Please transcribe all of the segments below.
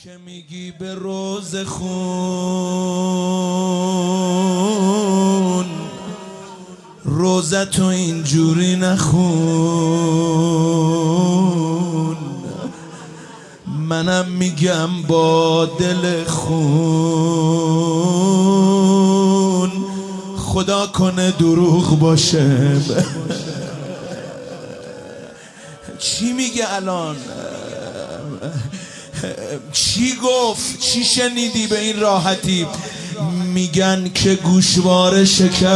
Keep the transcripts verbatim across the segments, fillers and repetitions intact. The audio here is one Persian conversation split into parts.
که میگی به روز خون روزه تو اینجوری نخون، منم میگم با دل خون خدا کنه دروغ باشه. چی میگه الان؟ چی گفت؟ چی شنیدی به این راحتی؟ میگن که گوشواره شکست،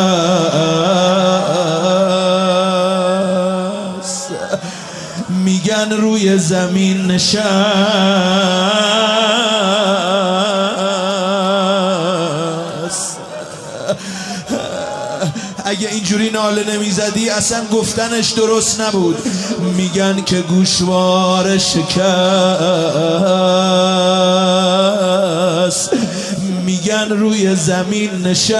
میگن روی زمین نشست. اگه اینجوری ناله نمیزدی اصلا گفتنش درست نبود. میگن که گوشواره شکست، میگن روی زمین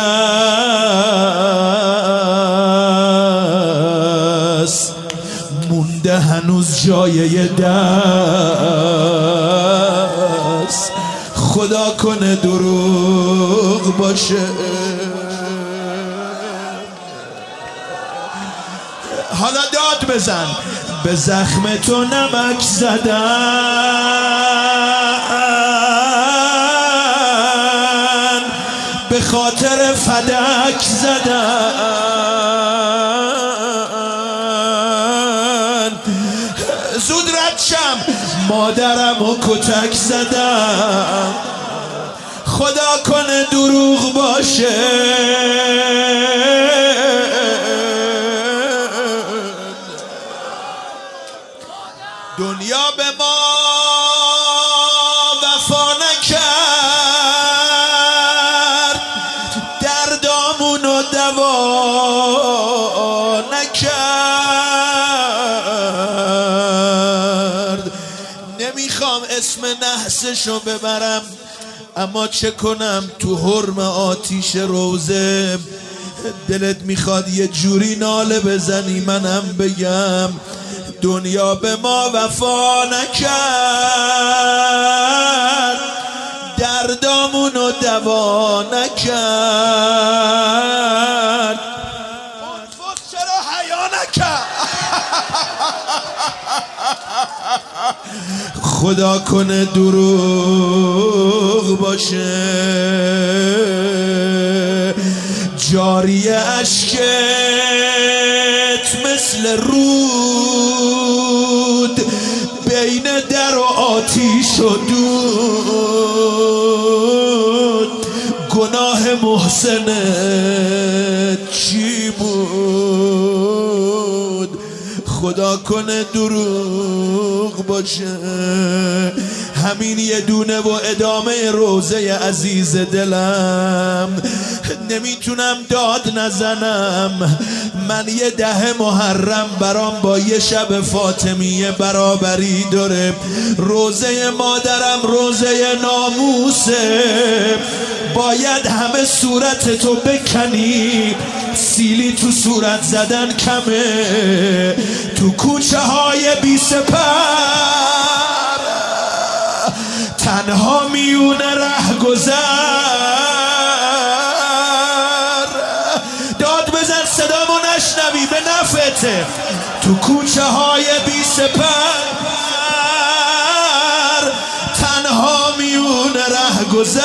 نشست، مونده هنوز جای دست، خدا کنه دروغ باشه. حالا داد بزن. به زخم تو نمک زدن، به خاطر فدک زدن، زود رد شم مادرم و کتک زدن، خدا کنه دروغ باشه. دنیا به ما وفا نکرد، دردامونو دوا نکرد. نمیخوام اسم نحسشو ببرم، اما چه کنم تو حرم آتیش روزه دلت میخواد یه جوری ناله بزنی منم بگم دنیا به ما وفا نکرد، دردامونو دوا نکرد. فوت چرا حیا نکرد؟ خدا کنه دروغ باشه. جاری اشکت مثل رود بین در و آتیش و دود. گناه محسنت چی بود؟ خدا کنه دروغ باشه. همین یه دونه و ادامه روزه عزیز دلم. نمیتونم داد نزنم، من یه ده محرم برام با یه شب فاطمیه برابری داره. روزه مادرم روزه ناموسه، باید همه صورت تو بکنی، سیلی تو صورت زدن کمه. تو کوچه های بی سپر تنها میونه ره گذر. داد بزن صدامو نشنوی به نفته. تو کوچه های بی سپر تنها میونه ره گذر.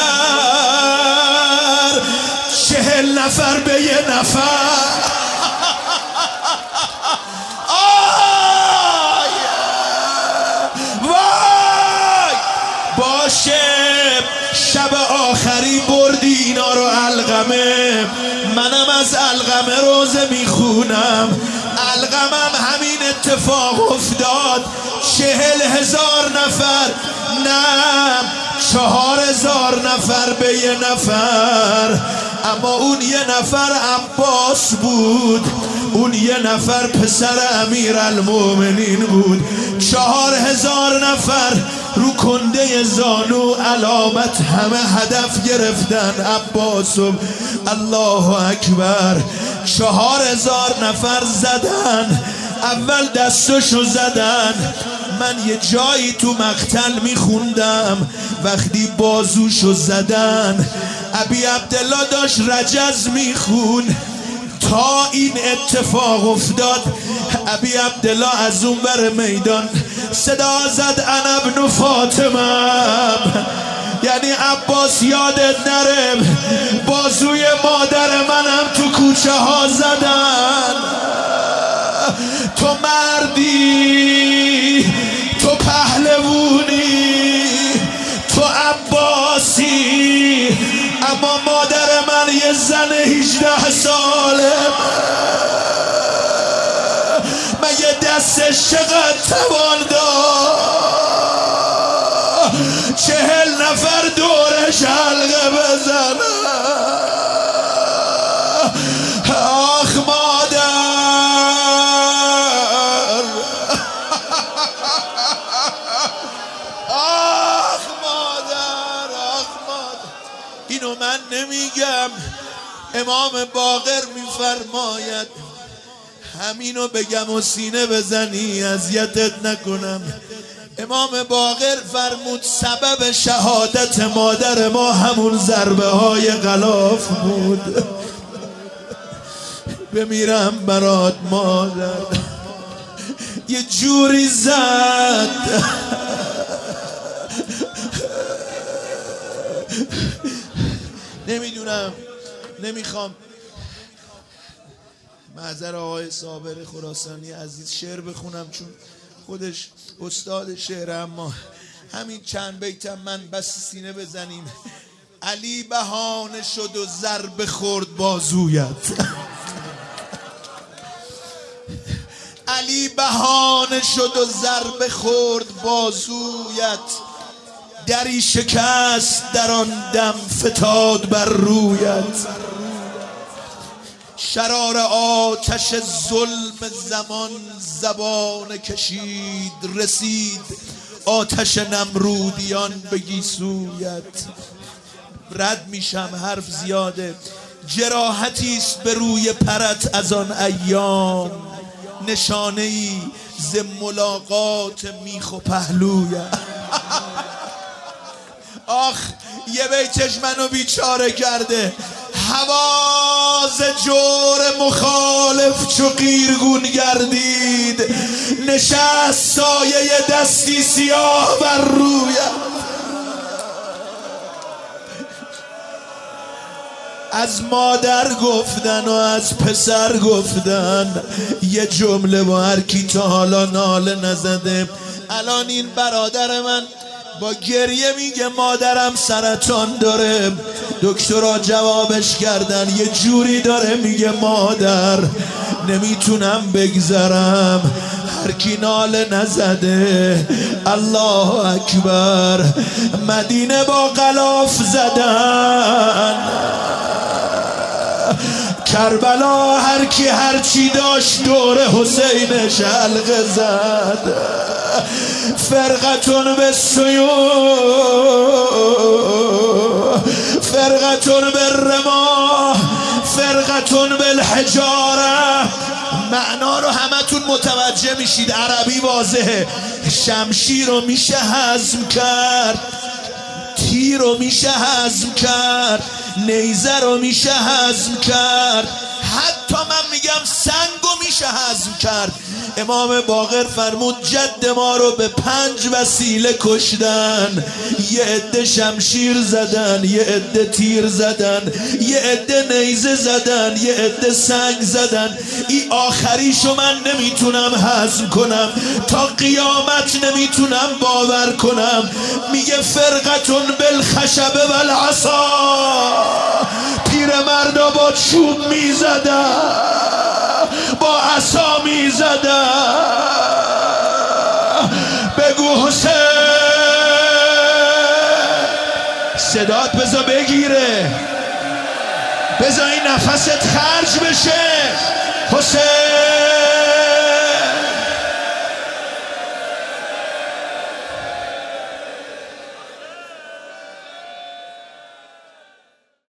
چهل نفر به یه نفر. شب آخری بردی اینا رو علقمه، منم از علقمه روزه میخونم. علقمم همین اتفاق افتاد. چهل هزار نفر، نه چهار هزار نفر به یه نفر. اما اون یه نفر عباس بود، اون یه نفر پسر امیرالمومنین بود. چهار هزار نفر رو کنده زانو علامت همه هدف گرفتن عباسو. الله اکبر. چهار هزار نفر زدن. اول دستشو زدن، من یه جایی تو مقتل میخوندم وقتی بازوشو زدن ابی عبدالله داشت رجز میخون تا این اتفاق افتاد. ابی عبدالله از اون بر میدان صدا زد انا ابن فاطمه، یعنی عباس یادت نره بازوی مادر منم تو کوچه ها زدن. تو مردی، تو پهلوونی، تو عباسی، اما مادر من یه زن هجده ساله، من یه دستش چقدر توان داشت چهل نفر دورش حلقه بزنه. آخ مادر، آخ مادر، آخ مادر. اینو من نمیگم، امام باقر میفرماید همینو بگم و سینه بزنی اذیتت نکنم. امام باقر فرمود سبب شهادت مادر ما همون ضربه های غلاف بود. بمیرم برات مادر. یه جوری زد نمیدونم، نمیخوام معذر آقای صابر خراسانی عزیز شعر بخونم چون خودش استاد شعر، اما همین چند بیتم من بس سینه بزنیم. علی بهانه شد و ضربه خورد بازویت، علی بهانه شد و ضربه خورد بازویت، دری شکست در آن دم فتاد بر رویت. شرار آتش ظلم زمان زبان کشید، رسید آتش نمرودیان به گیسویت. رد میشم حرف زیاده. جراحتی است به روی پرت از آن ایام، نشانه ای ز ملاقات میخ و پهلویت. آخ یه بیتش منو بیچاره کرده. حواز جور مخالف چو قیرگون گردید، نشست سایه دستی سیاه بر رویم. از مادر گفتن و از پسر گفتن، یه جمله با هر کی تا حالا ناله نزده. الان این برادر من با گریه میگه مادرم سرطان داره، دکترها جوابش کردن یه جوری داره میگه مادر نمیتونم بگذرم. هر کی ناله نزده الله اکبر. مدینه با غلاف زدن، کربلا هر کی هر چی داشت دور حسینش حلقه زد. فرقتون به سیو، فرقتون به رما، فرقتون بالحجاره. معنا رو همتون متوجه میشید، عربی واضحه. شمشیر رو میشه هضم کرد، تیر رو میشه هضم کرد، نیزه رو میشه هضم کرد، حتی من میگم سنگو میشه هضم کرد. امام باقر فرمود جد ما رو به پنج وسیله کشتن. یه عده شمشیر زدن، یه عده تیر زدن، یه عده نیزه زدن، یه عده سنگ زدن. این آخریشو من نمیتونم هضم کنم، تا قیامت نمیتونم باور کنم. میگه فرقتون بالخشبه والعصا، پیرمردا با چوب میزدن، با عصا میزدن. بگو حسین، صدات بذار بگیره، بذار این نفست خرج بشه. حسین